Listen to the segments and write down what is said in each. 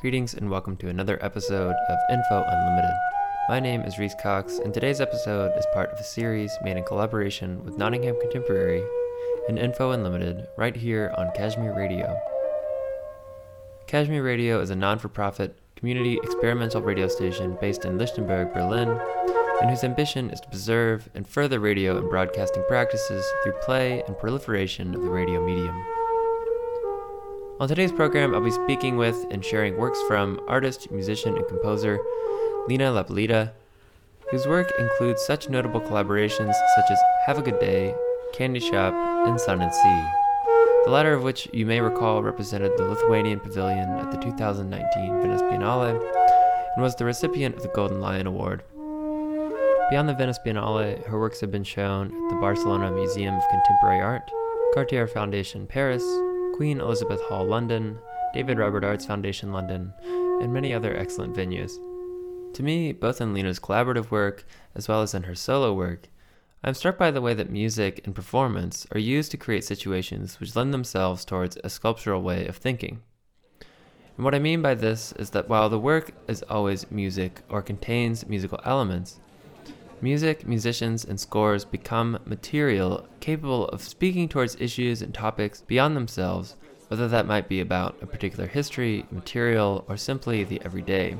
Greetings and welcome to another episode of Info Unlimited. My name is Reese Cox, and today's episode is part of a series made in collaboration with Nottingham Contemporary and Info Unlimited right here on Kashmir Radio. Kashmir Radio is a non-for-profit, community experimental radio station based in Lichtenberg, Berlin, and whose ambition is to preserve and further radio and broadcasting practices through play and proliferation of the radio medium. On today's program, I'll be speaking with and sharing works from artist, musician, and composer Lina Lapalita, whose work includes such notable collaborations such as Have a Good Day, Candy Shop, and Sun and Sea, the latter of which you may recall represented the Lithuanian Pavilion at the 2019 Venice Biennale and was the recipient of the Golden Lion Award. Beyond the Venice Biennale, her works have been shown at the Barcelona Museum of Contemporary Art, Cartier Foundation Paris, Queen Elizabeth Hall London, David Robert Arts Foundation London, and many other excellent venues. To me, both in Lina's collaborative work as well as in her solo work, I'm struck by the way that music and performance are used to create situations which lend themselves towards a sculptural way of thinking. And what I mean by this is that while the work is always music or contains musical elements, music, musicians, and scores become material capable of speaking towards issues and topics beyond themselves, whether that might be about a particular history, material, or simply the everyday.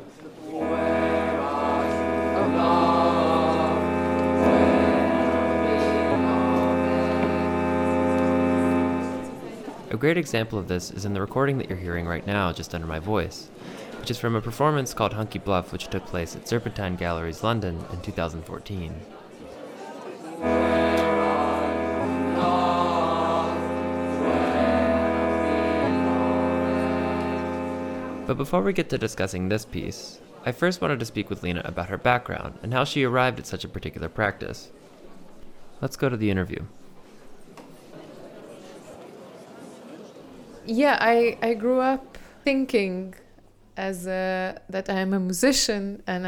A great example of this is in the recording that you're hearing right now just under my voice, which is from a performance called Hunky Bluff, which took place at Serpentine Galleries, London in 2014. But before we get to discussing this piece, I first wanted to speak with Lina about her background and how she arrived at such a particular practice. Let's go to the interview. Yeah, I grew up thinking that I'm a musician, and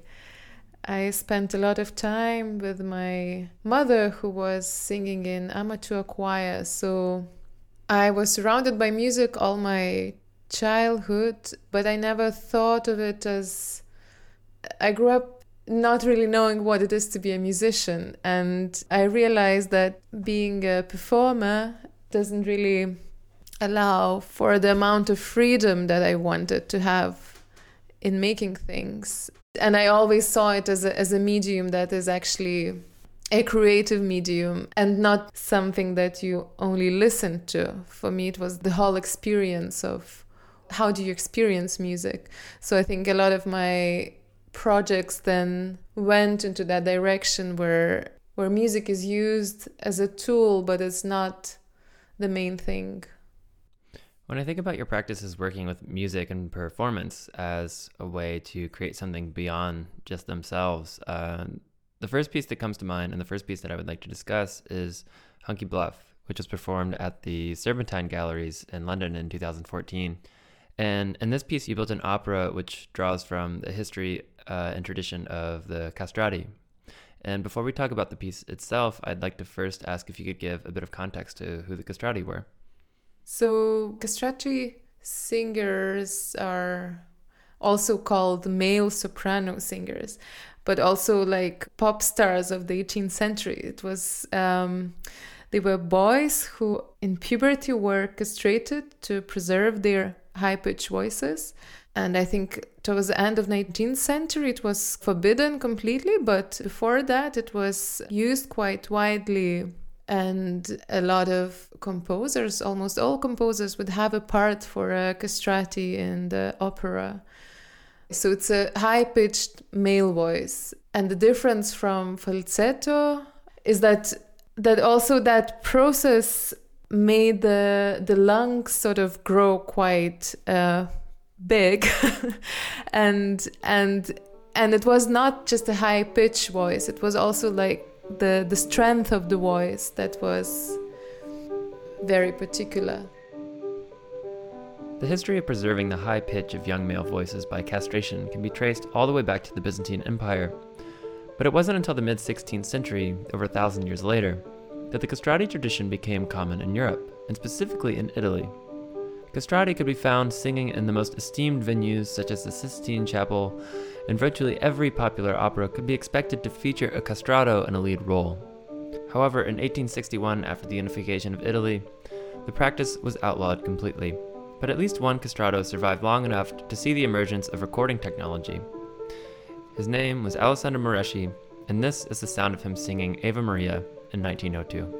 I spent a lot of time with my mother, who was singing in amateur choir. So I was surrounded by music all my childhood, but I never thought of it as... I grew up not really knowing what it is to be a musician, and I realized that being a performer doesn't really allow for the amount of freedom that I wanted to have in making things. And I always saw it as a medium that is actually a creative medium and not something that you only listen to. For me, it was the whole experience of how do you experience music. So I think a lot of my projects then went into that direction where music is used as a tool, but it's not the main thing. When I think about your practices working with music and performance as a way to create something beyond just themselves, the first piece that comes to mind and the first piece that I would like to discuss is Hunky Bluff, which was performed at the Serpentine Galleries in London in 2014. And in this piece, you built an opera which draws from the history and tradition of the castrati. And before we talk about the piece itself, I'd like to first ask if you could give a bit of context to who the castrati were. So castrati singers are also called male soprano singers, but also like pop stars of the 18th century. It was they were boys who in puberty were castrated to preserve their high-pitched voices. And I think towards the end of 19th century it was forbidden completely, but before that it was used quite widely. And a lot of composers, almost all composers, would have a part for a castrati in the opera. So it's a high-pitched male voice. And the difference from falsetto is that also that process made the lungs sort of grow quite big. and it was not just a high-pitched voice. It was also like the strength of the voice that was very particular. The history of preserving the high pitch of young male voices by castration can be traced all the way back to the Byzantine Empire. But it wasn't until the mid-16th century, over 1,000 years later, that the castrati tradition became common in Europe, and specifically in Italy. Castrati could be found singing in the most esteemed venues such as the Sistine Chapel, and virtually every popular opera could be expected to feature a castrato in a lead role. However, in 1861, after the unification of Italy, the practice was outlawed completely, but at least one castrato survived long enough to see the emergence of recording technology. His name was Alessandro Moreschi, and this is the sound of him singing Ave Maria in 1902.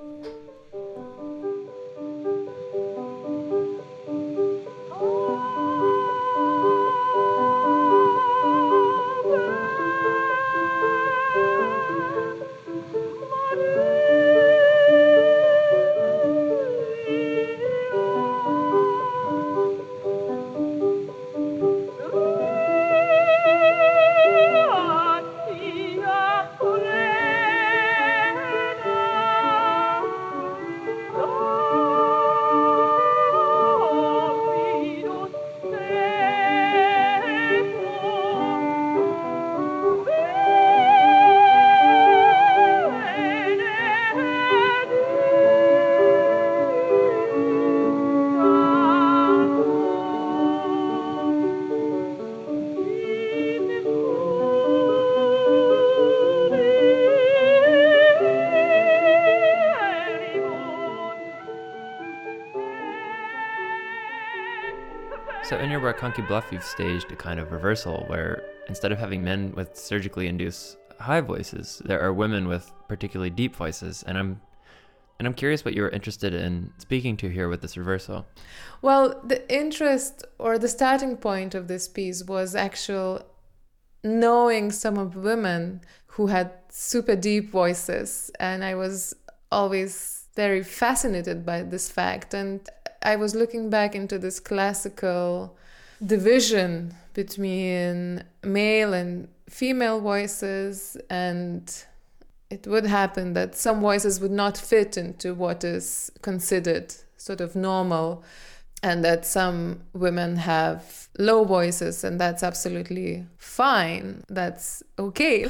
So in your work, Hunky Bluff, you've staged a kind of reversal where instead of having men with surgically induced high voices, there are women with particularly deep voices. And I'm curious what you're interested in speaking to here with this reversal. Well, the interest or the starting point of this piece was actual knowing some of the women who had super deep voices. And I was always very fascinated by this fact. And I was looking back into this classical division between male and female voices, and it would happen that some voices would not fit into what is considered sort of normal, and that some women have low voices, and that's absolutely fine. That's okay,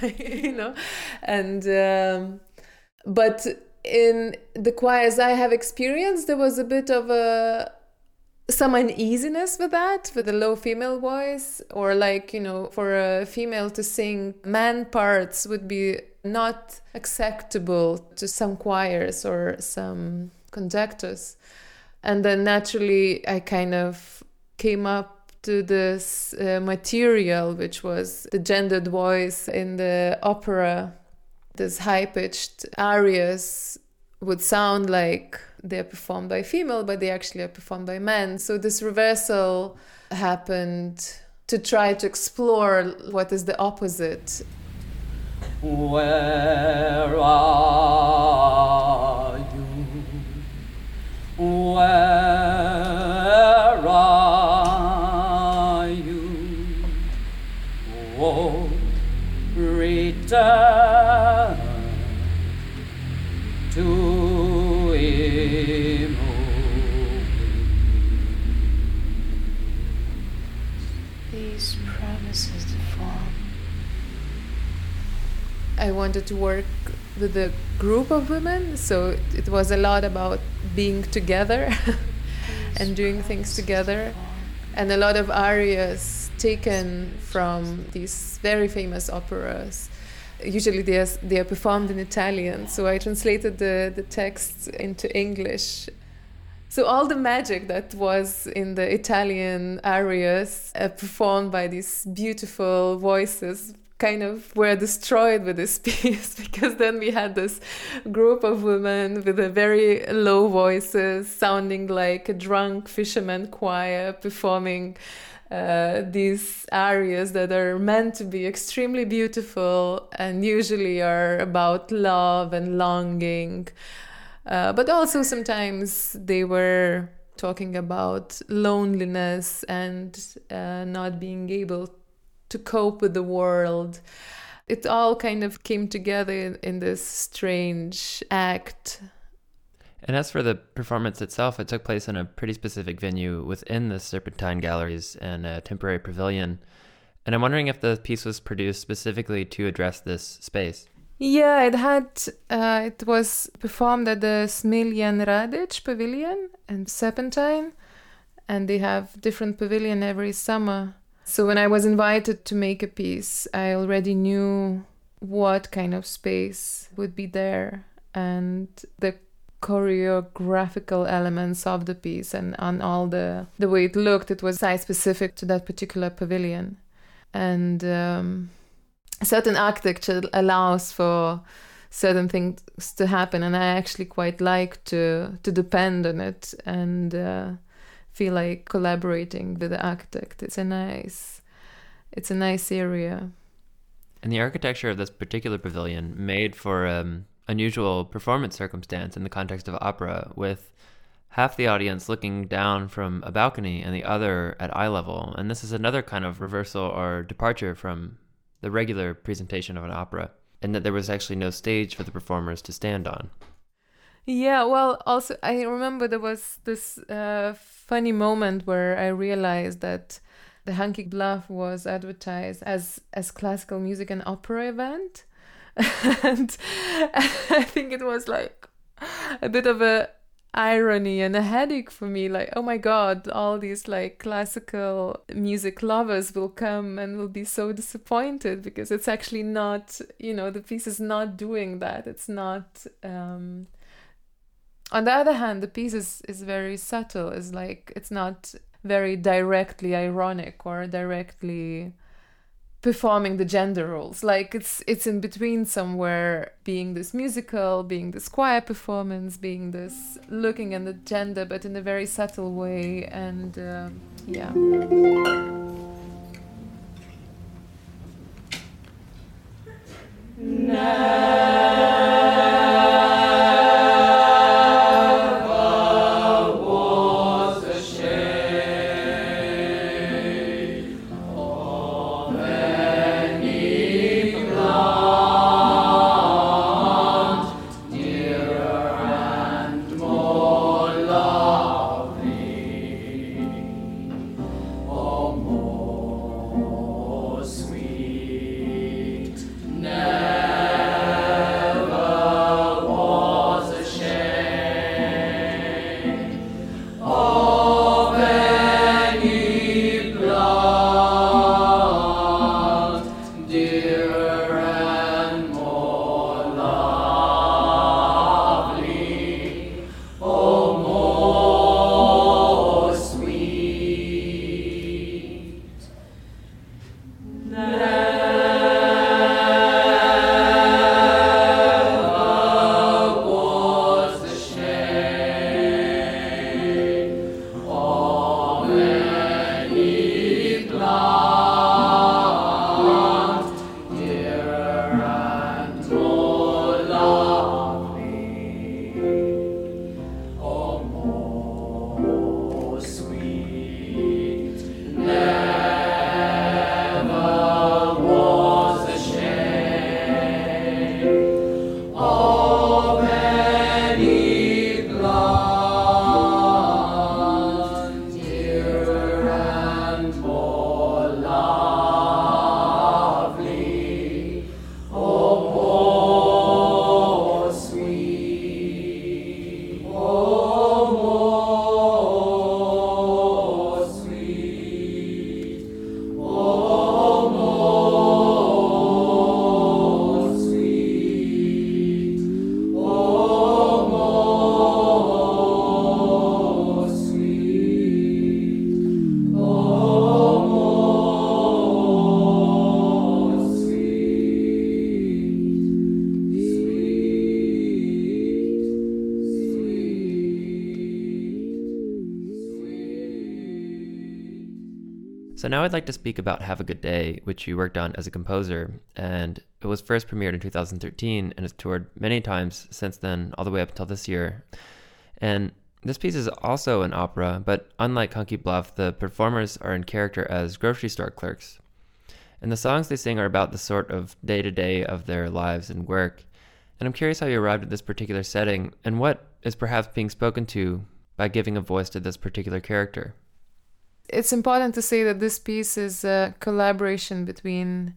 And but in the choirs I have experienced, there was a bit of some uneasiness with that, with the low female voice, or for a female to sing man parts would be not acceptable to some choirs or some conductors. And then naturally I kind of came up to this material, which was the gendered voice in the opera. These high-pitched arias would sound like they're performed by female, but they actually are performed by men. So this reversal happened to try to explore what is the opposite. Where are you? Where are you? Oh, return to him. These promises to form. I wanted to work with a group of women, so it was a lot about being together and doing things together, and a lot of arias taken from these very famous operas. Usually they are performed in Italian, so I translated the texts into English. So all the magic that was in the Italian arias performed by these beautiful voices kind of were destroyed with this piece, because then we had this group of women with a very low voices sounding like a drunk fisherman choir performing these arias that are meant to be extremely beautiful and usually are about love and longing. But also sometimes they were talking about loneliness and not being able to cope with the world. It all kind of came together in this strange act. And as for the performance itself, it took place in a pretty specific venue within the Serpentine Galleries and a temporary pavilion. And I'm wondering if the piece was produced specifically to address this space. Yeah, it was performed at the Smiljan Radic Pavilion in Serpentine. and they have different pavilion every summer. So when I was invited to make a piece, I already knew what kind of space would be there and the choreographical elements of the piece, and on all the way it looked, it was site specific to that particular pavilion. And certain architecture allows for certain things to happen, and I actually quite like to depend on it and feel like collaborating with the architect. It's a nice area. And the architecture of this particular pavilion made for unusual performance circumstance in the context of opera, with half the audience looking down from a balcony and the other at eye level. And this is another kind of reversal or departure from the regular presentation of an opera, and that there was actually no stage for the performers to stand on. Yeah, well, also I remember there was this funny moment where I realized that the Hunky Bluff was advertised as classical music and opera event. And I think it was like a bit of a irony and a headache for me, like, oh my god, all these like classical music lovers will come and will be so disappointed because it's actually not, the piece is not doing that. It's not on the other hand, the piece is very subtle. It's like, it's not very directly ironic or directly performing the gender roles. Like it's in between somewhere, being this musical, being this choir performance, being this looking at the gender, but in a very subtle way. And yeah. So now I'd like to speak about Have a Good Day, which you worked on as a composer, and it was first premiered in 2013 and has toured many times since then, all the way up until this year. And this piece is also an opera, but unlike Hunky Bluff, the performers are in character as grocery store clerks. And the songs they sing are about the sort of day-to-day of their lives and work. And I'm curious how you arrived at this particular setting and what is perhaps being spoken to by giving a voice to this particular character. It's important to say that this piece is a collaboration between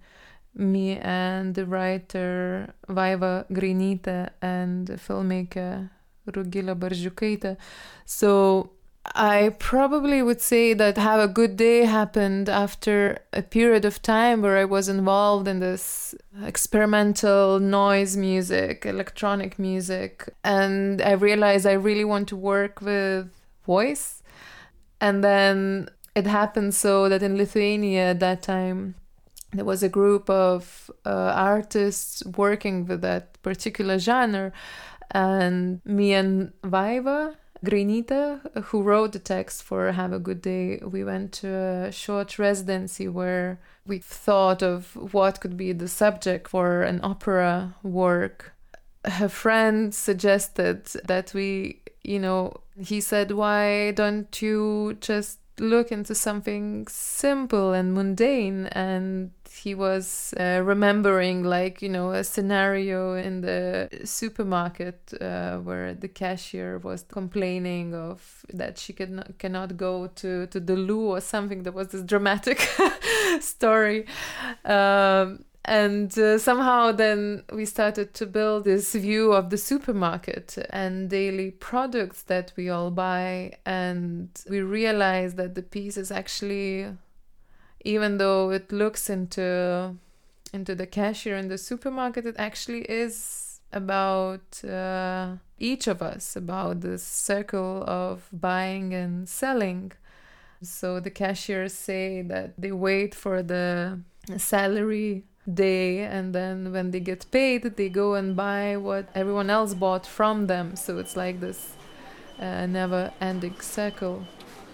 me and the writer Vaiva Grainytė and the filmmaker Rugilė Barzdžiukaitė. So I probably would say that Have a Good Day happened after a period of time where I was involved in this experimental noise music, electronic music, and I realized I really want to work with voice. And then it happened so that in Lithuania at that time, there was a group of artists working with that particular genre, and me and Vaiva Grainytė, who wrote the text for Have a Good Day, we went to a short residency where we thought of what could be the subject for an opera work. Her friend suggested that he said, why don't you just look into something simple and mundane? And he was remembering a scenario in the supermarket where the cashier was complaining of that she cannot go to the loo or something. There was this dramatic story. And somehow then we started to build this view of the supermarket and daily products that we all buy. And we realized that the piece is actually, even though it looks into the cashier in the supermarket, it actually is about each of us, about this circle of buying and selling. So the cashiers say that they wait for the salary day, and then when they get paid, they go and buy what everyone else bought from them. So it's like this never-ending circle.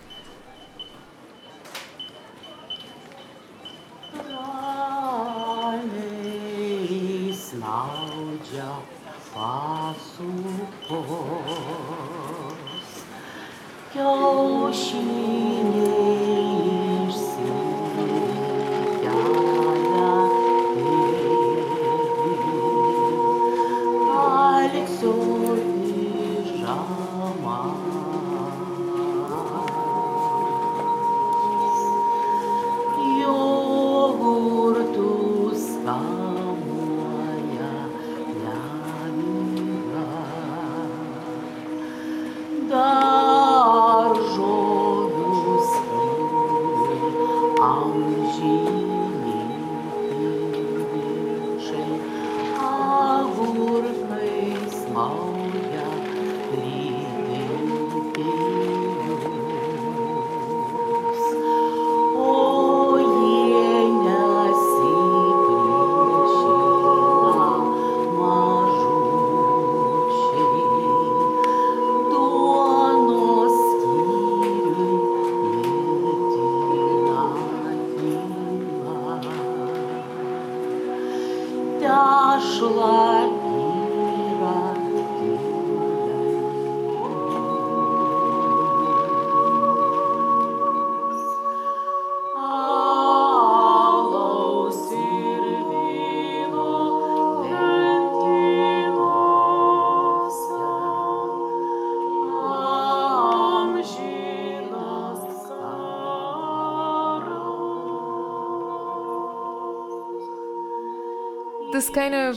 This kind of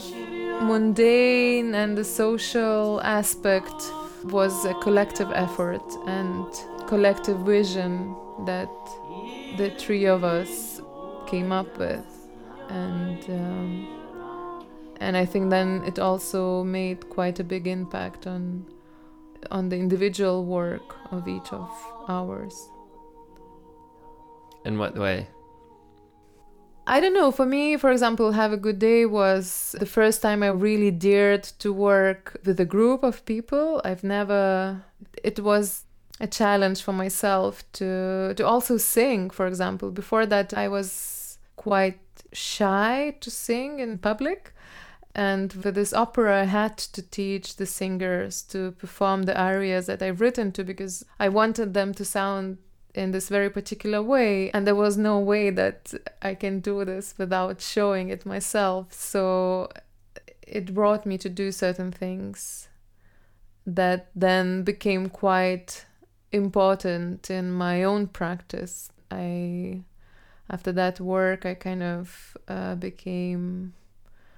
mundane and the social aspect was a collective effort and collective vision that the three of us came up with, and I think then it also made quite a big impact on the individual work of each of ours. In what way? I don't know. For me, for example, Have a Good Day was the first time I really dared to work with a group of people. It was a challenge for myself to also sing, for example. Before that, I was quite shy to sing in public. And with this opera, I had to teach the singers to perform the arias that I've written to, because I wanted them to sound in this very particular way, and there was no way that I can do this without showing it myself. So it brought me to do certain things that then became quite important in my own practice. After that work, I kind of became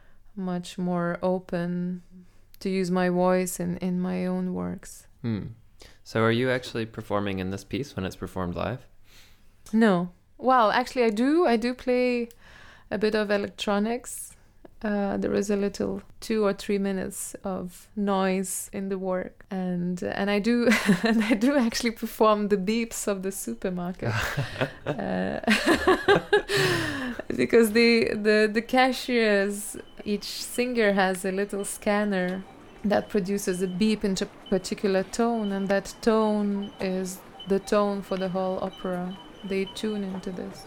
much more open to use my voice in my own works. So are you actually performing in this piece when it's performed live? No. Well, actually, I do play a bit of electronics. There is a little 2 or 3 minutes of noise in the work, and I do and I do actually perform the beeps of the supermarket, because the cashiers, each singer has a little scanner that produces a beep into a particular tone, and that tone is the tone for the whole opera. They tune into this.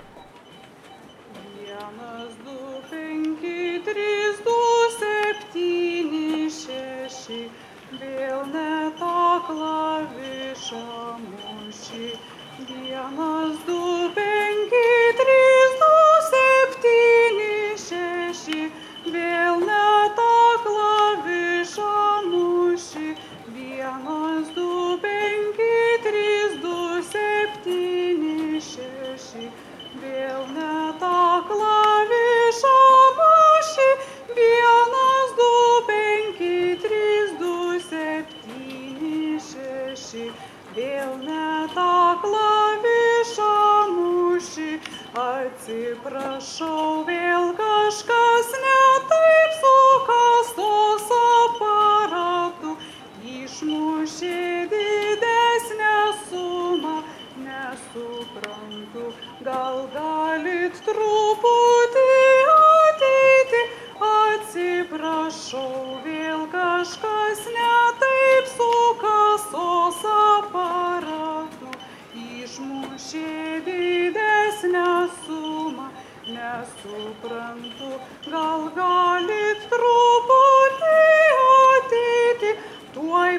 Vienas, du, penki, trys, du, septyni, šeši, vėl ne tą klavišą muši. Vienas, du, penki, trys, du, septyni, šeši, vėl ne tą klavišą muši. Vienas, du, penki, trys, du, septyni, šeši, vėl ne tą klavišą muši. Vienas, du, penki, trys, du, septyni, šeši, vėl ne tą klavišą muši. Atsiprašau, vėl kažkas ne taip su kasos aparatu. Išmušė didesnę sumą, nesuprantu, gal galit truputį ateiti. Atsiprašau, vėl kažkas ne taip su kasos aparatu. Išmušė didesnę sumą, nesuprantu, gal galit truputį ateiti. Tuoj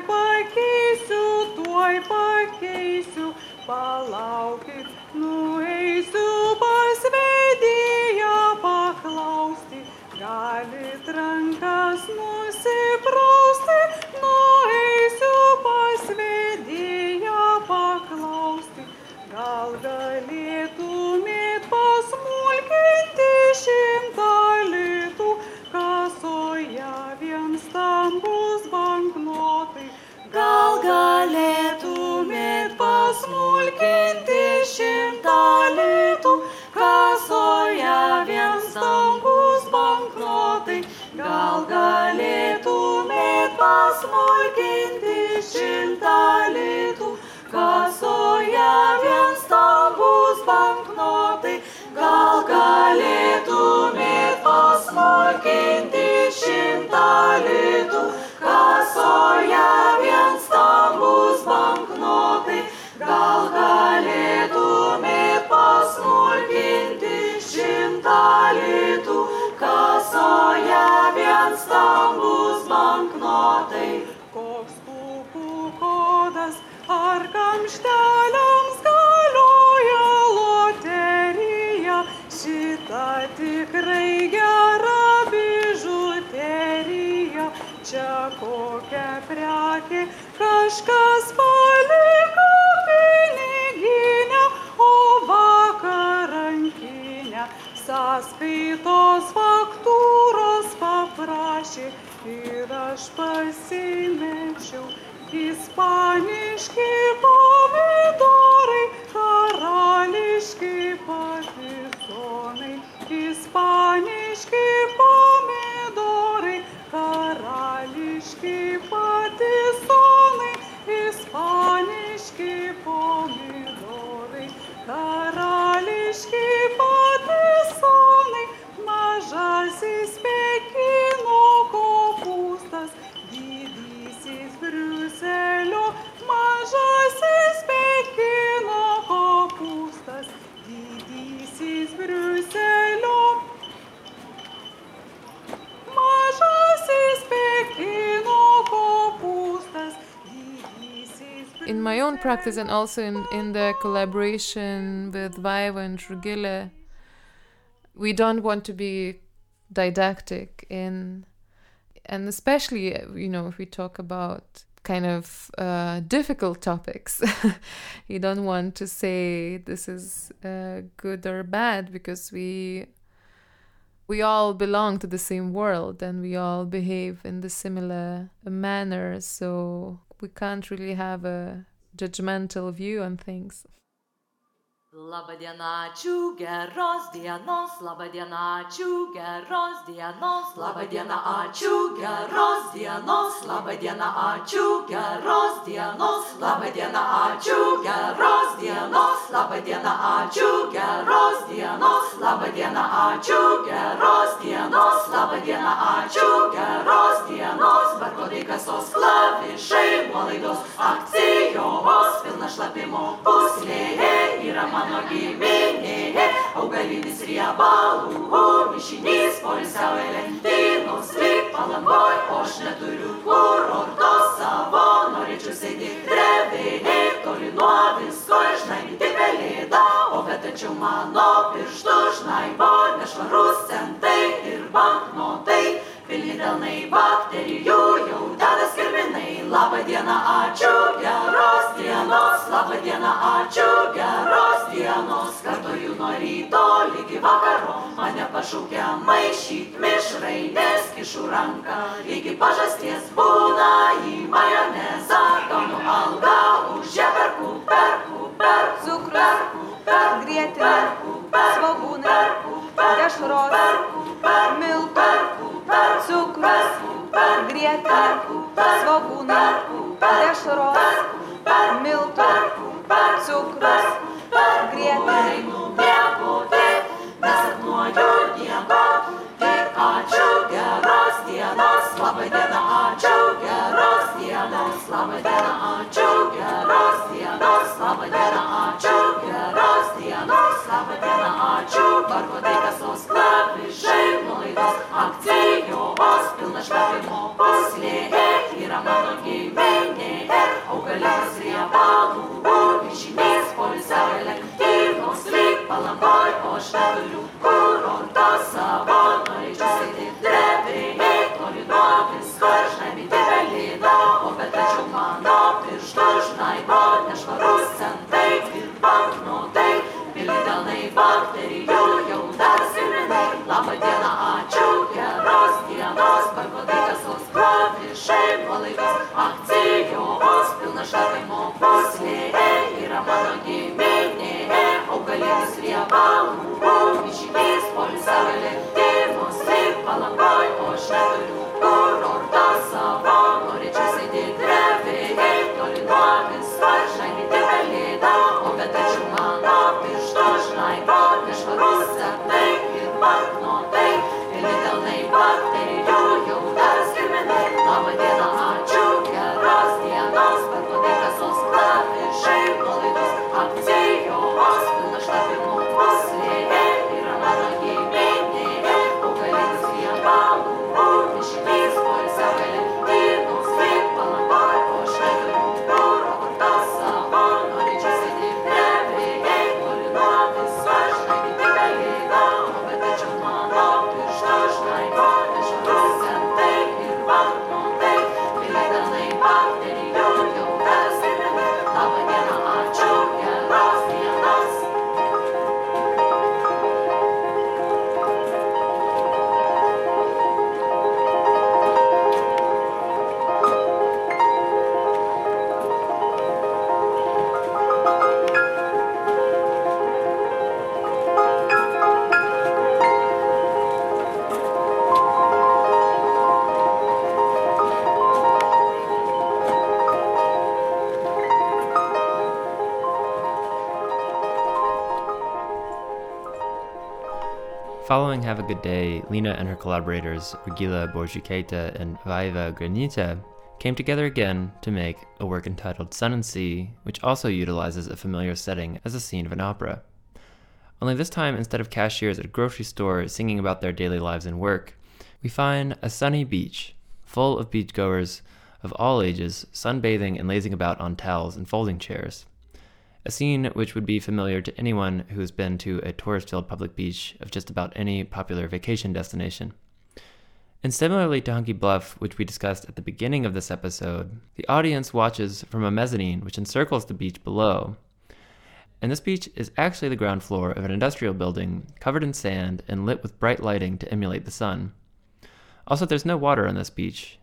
pakeisiu, palaukit, nueisiu pas vedėją paklausti. Galit rankas nusiprausti, nueisiu pas vedėją paklausti. Gal galėtumėt pasmulkinti 100 litų, kasoje vien stambus banknotai. Gal galėtumėt pasmulkinti 100 litų, kasoje vien stambus banknotai. Gal galėtumėt pasmulkinti 100 litų, kasoje vien stambus banknotai. Gal galėtumėt pasmulkinti 100 litų, kasoje vien stambus banknotai. Gal galėtumėt pasmulkinti 100 litų, kasoje vien stambus banknotai. Koks pupų kodas ar kamšteliams galioja loterija, šita tikrai gera bižuterija. Čia kokia prekė, kažkas paliko piniginę, o vakar rankinę sąskaitos faktūros paprašė ir aš pasimečiau. Ispaniški pomidorai, karališki patisonai. Ispaniški pomidorai, karališki patisonai. Ispaniški pomidorai, karališki patisonai. Mažasis Pekino kopūstas, didysis Briuselio. Mažasis Pekino kopūstas, didysis Briuselio. Mažasis Pekino kopūstas, didysis Briuselio. In my own practice, and also in the collaboration with Vaiva and Rugile, we don't want to be didactic and especially, if we talk about kind of difficult topics, you don't want to say this is good or bad, because we all belong to the same world and we all behave in the similar manner. So we can't really have a judgmental view on things. Labą dieną, ačiū, geros dienos, labą dieną, ačiū, geros dienos, labą dieną, ačiū, geros dienos, labą dieną, ačiū, geros dienos, labą dieną, ačiū, geros dienos, labą dieną, ačiū, geros dienos, labą dieną, ačiū, geros dienos, labą dieną, ačiū, geros dienos, barkodai kasos klavišai, nuolaidos akcijos, pilna šlapimo puslė, yra mano giminė, augalinis riebalų mišinys, poilsiauja lentynos, lyg Palangoj, o aš neturiu kurorto savo, norėčiau sėdėti drevėje, toli nuo visko, žnaibyti pelėdą, o bet tačiau mano pirštų žnaibo, nešvarus centai ir banknotai, pilni delnai bakterijų, jau dedas kirminai. Labą dieną, ačiū, geros dienos, labą dieną, ačiū, geros dienos, kartoju nuo ryto lygi vakaro, mane pašaukia maišyt mišrainės, kišu ranką, lygi pažasties būna į majonezą, gaunu algą, už ją perku, cukrus, grietinė, svogūnai, dešros, miltų, cukrus, grietinė, svogūnai, dešros, miltų, cukrus, grietinė. Miegoti, nesapnuoju nieko, tik ačiū, geros dienos, labą dieną, ačiū, geros dienos, labą dieną, ačiū, geros dienos, labą dieną, ačiū, geros dienos, labą dieną, ačiū, barkodai kasos klavišai, nuolaidos akcijos, pilna šlapimo puslė, yra mano giminė, augalinis riebalų mišinys, poilsiauja lentynos, lyg Palangoj, o aš neturiu kurorto savo, norėčiau sėdėti drevėje, toli nuo visko, žnaibyti pelėdą, o bet tačiau mano pirštų žnaibo, nešvarus centai ir banknotai, pilni delnai bakterijų, jau dedas kirminai. Labą dieną, ačiū, geros dienos, barkodai kasos klavišai, nuolaidos akcijos, pilna šlapimo puslė, yra mano giminė, augalinis riebalų mišinys, poilsiauja lentynos, lyg Palangoj, o aš neturiu kurorto savo, norėčiau sėdėti drevėje, toli nuo visko, žnaibyti pelėdą, o bet tačiau mano pirštų žnaibo, nešvarus centai ir banknotai, pilni delnai bakterijų, jau dedas kirminai. Labą dieną, ačiū, geros dienos, barkodai kasos klavišai, nuolaidos akcijos, pilna šlapimo puslė, yra mano giminė, augalinis riebalų mišinys, poilsiauja lentynos, lyg Palangoj, o aš neturiu kurorto savo, norėčiau sėdėti drevėje, toli nuo visko, žnaibyti pelėdą, o bet tačiau mano pirštų žnaibo, nešvarus centai ir banknotai, pilni delnai bakterijų, jau dedas kirminai. Labą dieną, ačiū, geros dienos. Following Have a Good Day, Lena and her collaborators, Regila Borjukaita and Vaiva Granita, came together again to make a work entitled Sun and Sea, which also utilizes a familiar setting as a scene of an opera. Only this time, instead of cashiers at a grocery store singing about their daily lives and work, we find a sunny beach, full of beachgoers of all ages sunbathing and lazing about on towels and folding chairs. A scene which would be familiar to anyone who has been to a tourist-filled public beach of just about any popular vacation destination. And similarly to Hunky Bluff, which we discussed at the beginning of this episode, the audience watches from a mezzanine which encircles the beach below. And this beach is actually the ground floor of an industrial building covered in sand and lit with bright lighting to emulate the sun. Also, there's no water on this beach,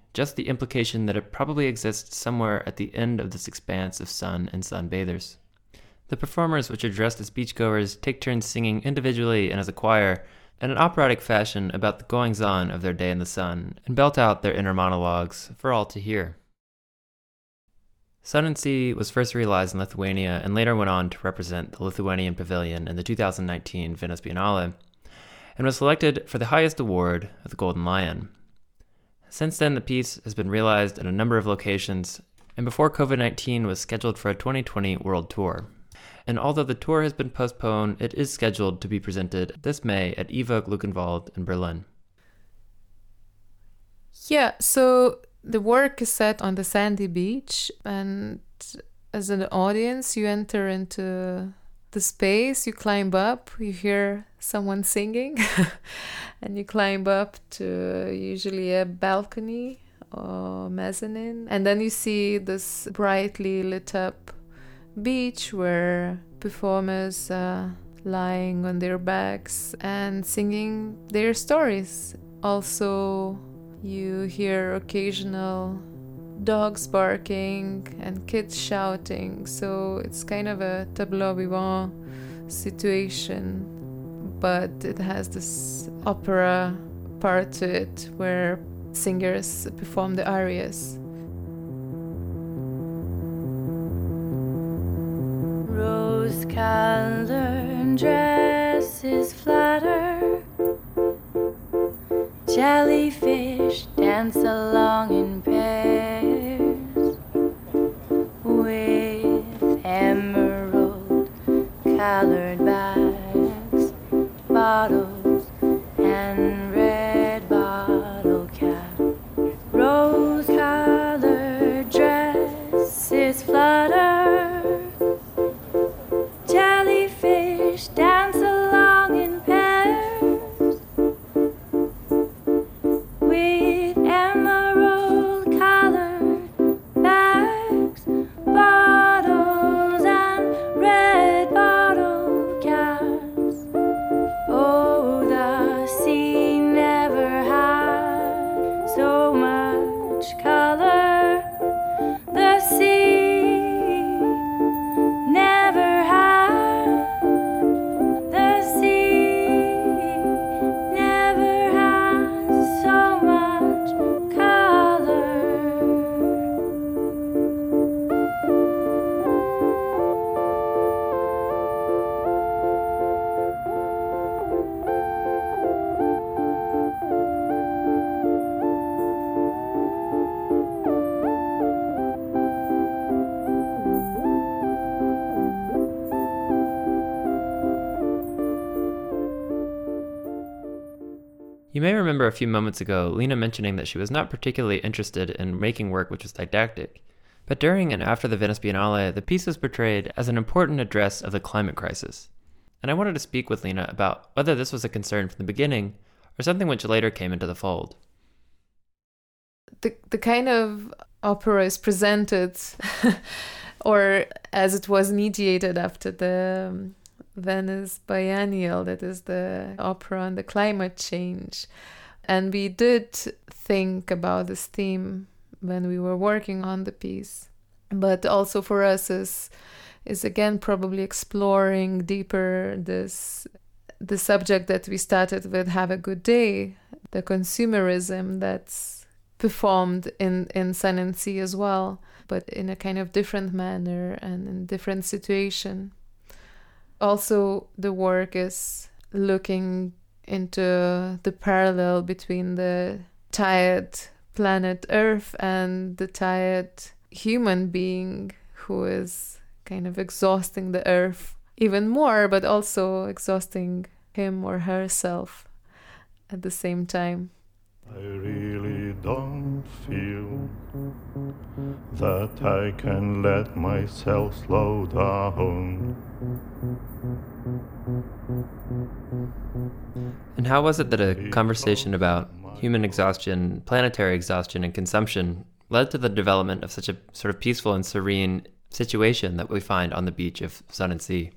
just the implication that it probably exists somewhere at the end of this expanse of sun and sunbathers. The performers, which are dressed as beachgoers, take turns singing individually and as a choir in an operatic fashion about the goings-on of their day in the sun, and belt out their inner monologues for all to hear. Sun and Sea was first realized in Lithuania and later went on to represent the Lithuanian Pavilion in the 2019 Venice Biennale, and was selected for the highest award of the Golden Lion. Since then, the piece has been realized at a number of locations, and before COVID-19 was scheduled for a 2020 world tour. And although the tour has been postponed, it is scheduled to be presented this May at Evoke Luckenwald in Berlin. Yeah, so the work is set on the sandy beach, and as an audience, you enter into the space, you climb up, you hear someone singing, and you climb up to usually a balcony or mezzanine, and then you see this brightly lit up beach where performers are lying on their backs and singing their stories. Also, you hear occasional dogs barking and kids shouting, so it's kind of a tableau vivant situation, but it has this opera part to it where singers perform the arias. Rose-colored dresses flutter, jellyfish dance along in pairs with emerald-colored bags, bottles, and red bottle cap. Rose-colored dresses flutter, jellyfish dance along in pairs with emerald-colored bags, bottles, and red bottle caps. Oh, the sea never had so much color. The sea never had. The sea never had so much color. You may remember a few moments ago Lena mentioning that she was not particularly interested in making work which was didactic, but during and after the Venice Biennale, the piece was portrayed as an important address of the climate crisis. And I wanted to speak with Lena about whether this was a concern from the beginning or something which later came into the fold. The kind of opera is presented, or as it was mediated after the Venice Biennial, that is the opera on the climate change. And we did think about this theme when we were working on the piece. But also for us is again probably exploring deeper the subject that we started with, Have a Good Day, the consumerism that's performed in Sun and Sea as well, but in a kind of different manner and in different situation. Also, the work is looking into the parallel between the tired planet Earth and the tired human being who is kind of exhausting the Earth even more, but also exhausting him or herself at the same time. I really don't feel that I can let myself slow down. And how was it that a conversation about human exhaustion, planetary exhaustion, and consumption led to the development of such a sort of peaceful and serene situation that we find on the beach of Sun and Sea?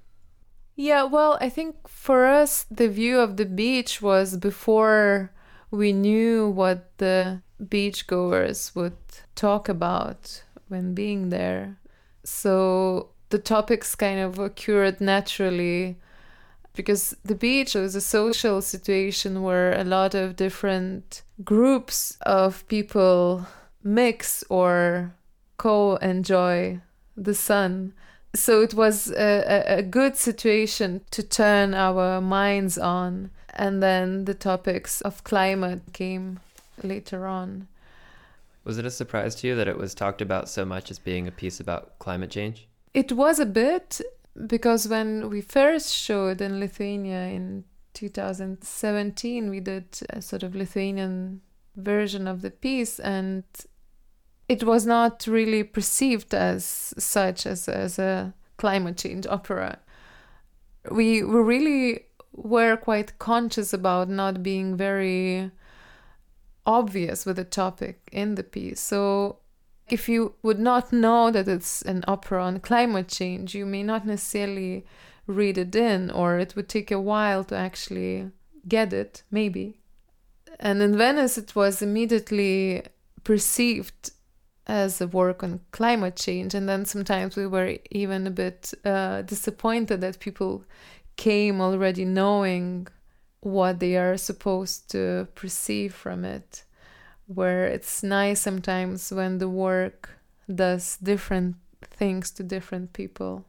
Yeah, well, I think for us, the view of the beach was before we knew what the beachgoers would talk about when being there. So the topics kind of occurred naturally because the beach was a social situation where a lot of different groups of people mix or co-enjoy the sun. So it was a good situation to turn our minds on. And then the topics of climate came later on. Was it a surprise to you that it was talked about so much as being a piece about climate change? It was a bit, because when we first showed in Lithuania in 2017, we did a sort of Lithuanian version of the piece, and it was not really perceived as such, as a climate change opera. We really were quite conscious about not being very obvious with the topic in the piece. So if you would not know that it's an opera on climate change, you may not necessarily read it in, or it would take a while to actually get it, maybe. And in Venice, it was immediately perceived as a work on climate change. And then sometimes we were even a bit disappointed that people came already knowing what they are supposed to perceive from it, where it's nice sometimes when the work does different things to different people.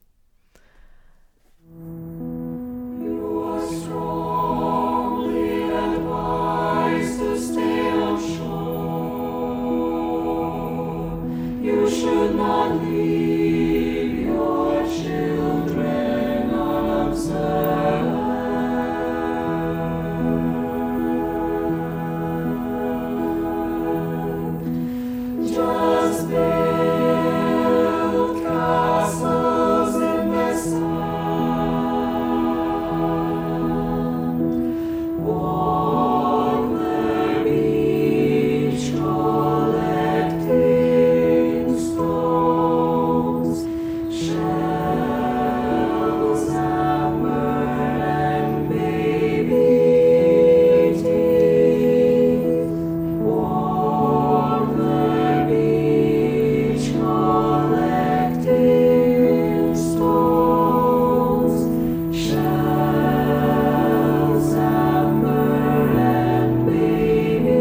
You are strongly advised to stay on shore. You should not leave your children unobserved. Just build castles in the sun. Walk the beach collecting stones, shells, amber, and baby teeth. Walk the beach collecting stones, shells, amber, and baby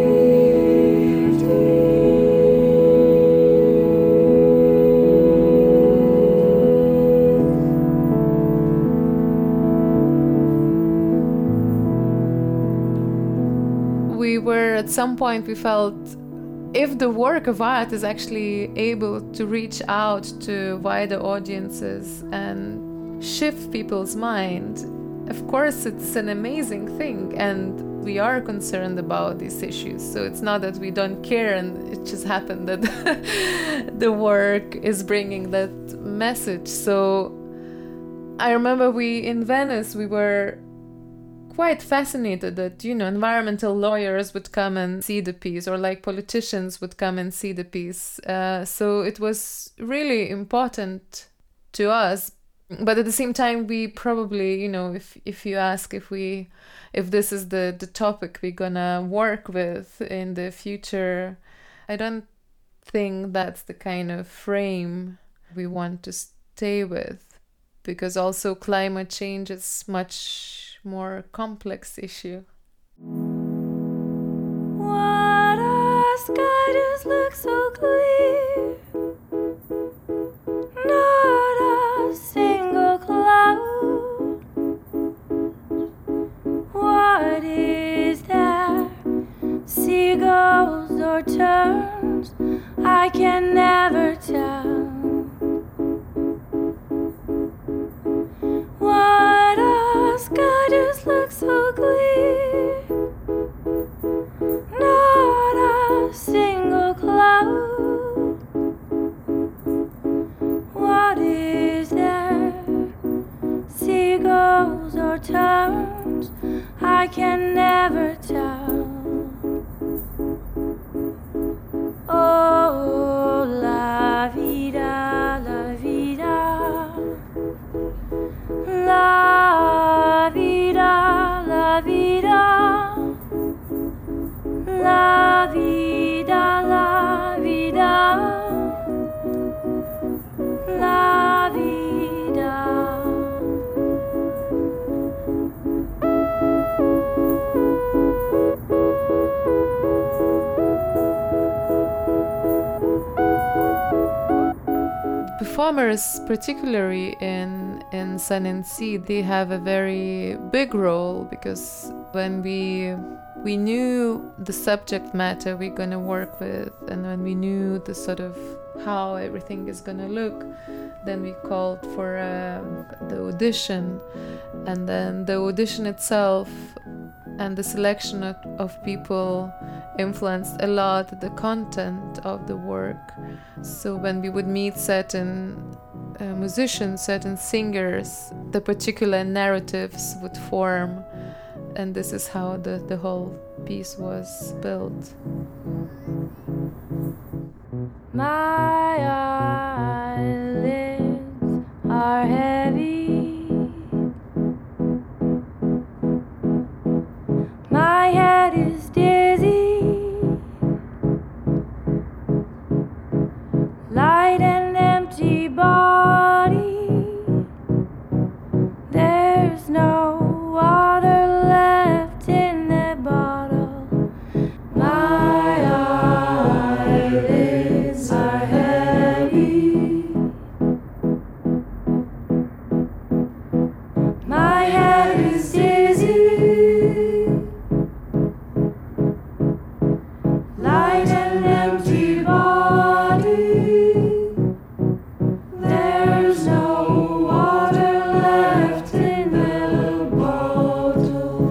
We were, at some point, we felt if the work of art is actually able to reach out to wider audiences and shift people's mind, of course it's an amazing thing, and we are concerned about these issues. So it's not that we don't care and it just happened that the work is bringing that message. So I remember in Venice, we were quite fascinated that, environmental lawyers would come and see the piece, or like politicians would come and see the piece. So it was really important to us. But at the same time, we probably, if you ask if this is the topic we're gonna work with in the future, I don't think that's the kind of frame we want to stay with, because also climate change is much more complex issue. What a sky does look so clear, not a single cloud. What is there? Seagulls or terns? I can never tell. What a sky does look so clear, not a single cloud. What is there? Seagulls or terns? I can never tell. Oh, la vida, la vida. La vida, la vida. drummers, particularly in Sun and Sea, they have a very big role, because when we knew the subject matter we're going to work with, and when we knew the sort of how everything is going to look, then we called for the audition. And then the audition itself and the selection of people influenced a lot the content of the work. So when we would meet certain musicians, certain singers, the particular narratives would form, and this is how the whole piece was built. My eyelids are heavy. My head is dizzy. Light and empty body. There's no water left in the bottle. My eyelids are heavy. My head is dizzy. Light and empty body. There's no water left in the bottle.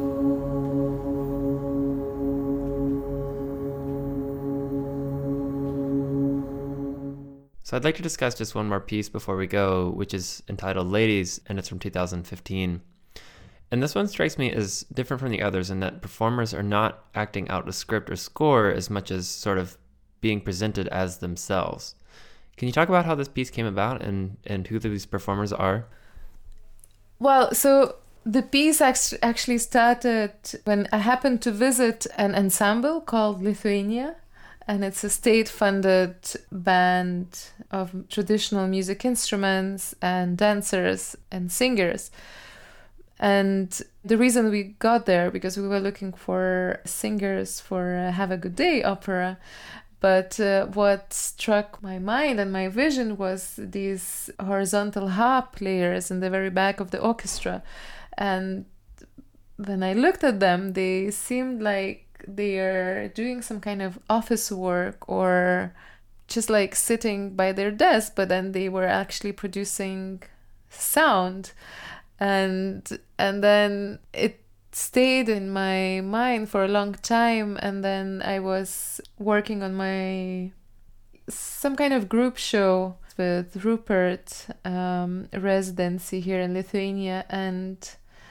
So I'd like to discuss just one more piece before we go, which is entitled Ladies, and it's from 2015. And this one strikes me as different from the others in that performers are not acting out a script or score as much as sort of being presented as themselves. Can you talk about how this piece came about and who these performers are? Well, so the piece actually started when I happened to visit an ensemble called Lithuania, and it's a state-funded band of traditional music instruments and dancers and singers. And the reason we got there, because we were looking for singers for Have a Good Day opera. But what struck my mind and my vision was these horizontal harp players in the very back of the orchestra. And when I looked at them, they seemed like they are doing some kind of office work or just like sitting by their desk, but then they were actually producing sound. And then it stayed in my mind for a long time, and then I was working on some kind of group show with Rupert, residency here in Lithuania, and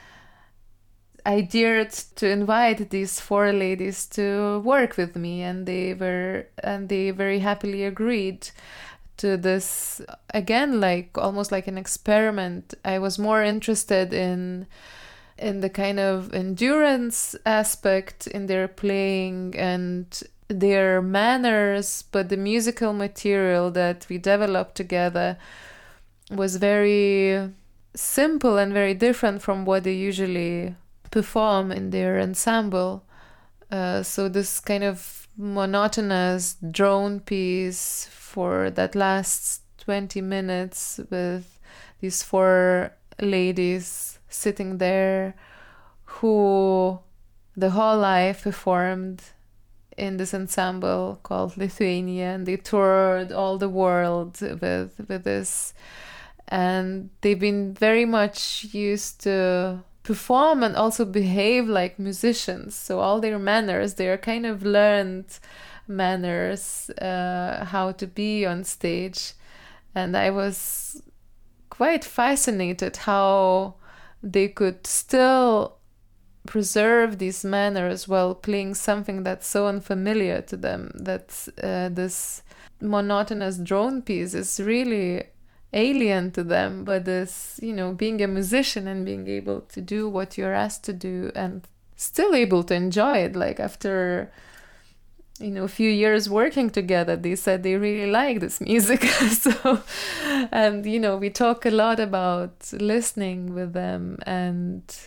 I dared to invite these 4 ladies to work with me, and they very happily agreed to this, again, like almost like an experiment. I was more interested in the kind of endurance aspect in their playing and their manners, but the musical material that we developed together was very simple and very different from what they usually perform in their ensemble. So this kind of monotonous drone piece for that lasts 20 minutes with these 4 ladies sitting there who the whole life performed in this ensemble called Lithuania, and they toured all the world with this, and they've been very much used to perform and also behave like musicians. So all their manners, they are kind of learned manners, how to be on stage. And I was quite fascinated how they could still preserve these manners while playing something that's so unfamiliar to them. That's this monotonous drone piece is really alien to them, but this, being a musician and being able to do what you're asked to do and still able to enjoy it, like after a few years working together, they said they really like this music. So, and we talk a lot about listening with them and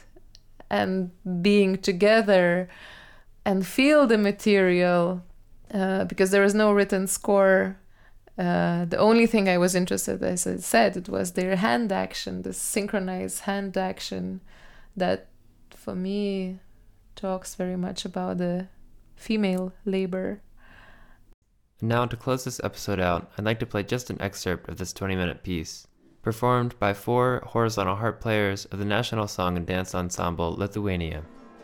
being together and feel the material, because there is no written score The only thing I was interested, as I said, it was their hand action, the synchronized hand action that for me talks very much about the female labor. Now, to close this episode out, I'd like to play just an excerpt of this 20-minute piece, performed by 4 horizontal harp players of the National Song and Dance Ensemble Lithuania.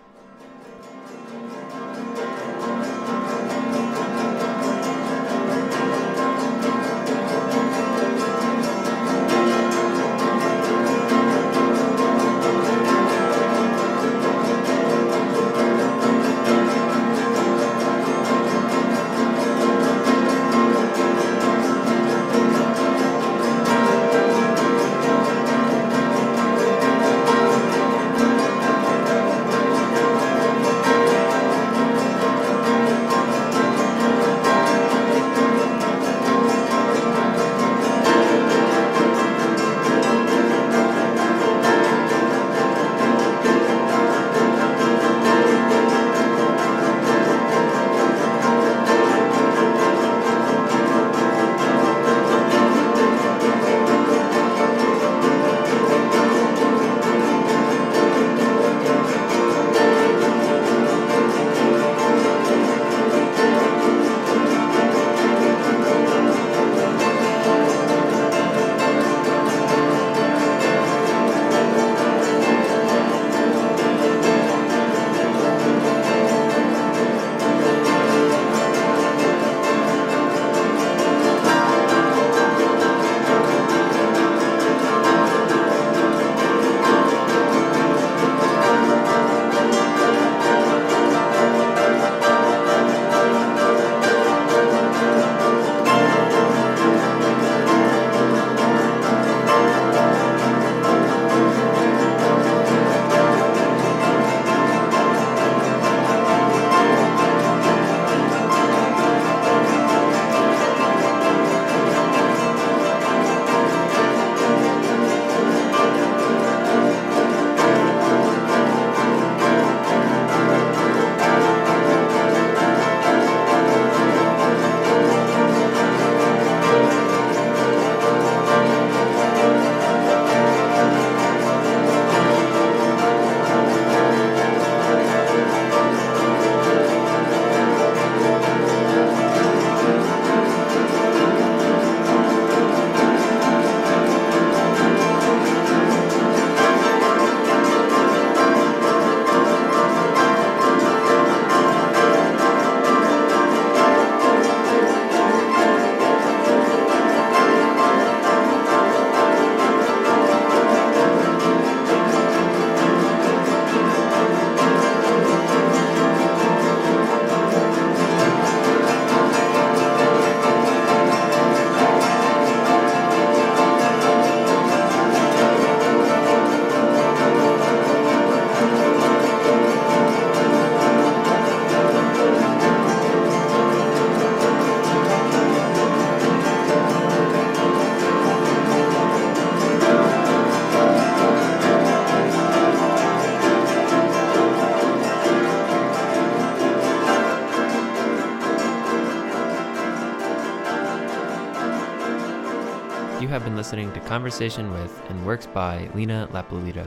You have been listening to Conversation with and Works by Lina Lapalita.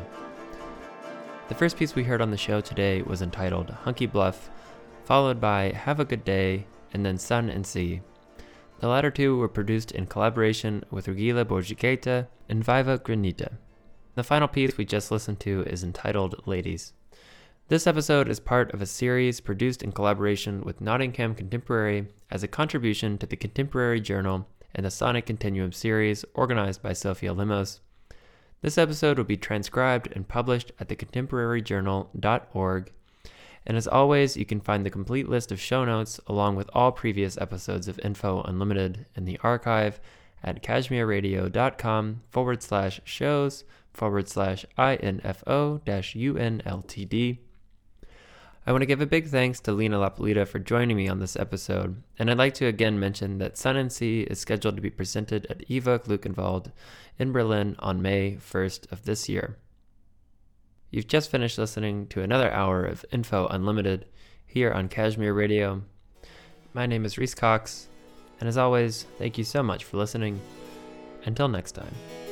The first piece we heard on the show today was entitled Hunky Bluff, followed by Have a Good Day, and then Sun and Sea. The latter two were produced in collaboration with Rugila Borjigeta and Viva Granita. The final piece we just listened to is entitled Ladies. This episode is part of a series produced in collaboration with Nottingham Contemporary as a contribution to the Contemporary Journal and the Sonic Continuum series organized by Sophia Limos. This episode will be transcribed and published at thecontemporaryjournal.org. And as always, you can find the complete list of show notes along with all previous episodes of Info Unlimited in the archive at kashmirradio.com/shows/info-unltd. I want to give a big thanks to Lina Lapalita for joining me on this episode, and I'd like to again mention that Sun and Sea is scheduled to be presented at Eva Gluckenwald in Berlin on May 1st of this year. You've just finished listening to another hour of Info Unlimited here on Kashmir Radio. My name is Reese Cox, And as always, thank you so much for listening. Until next time.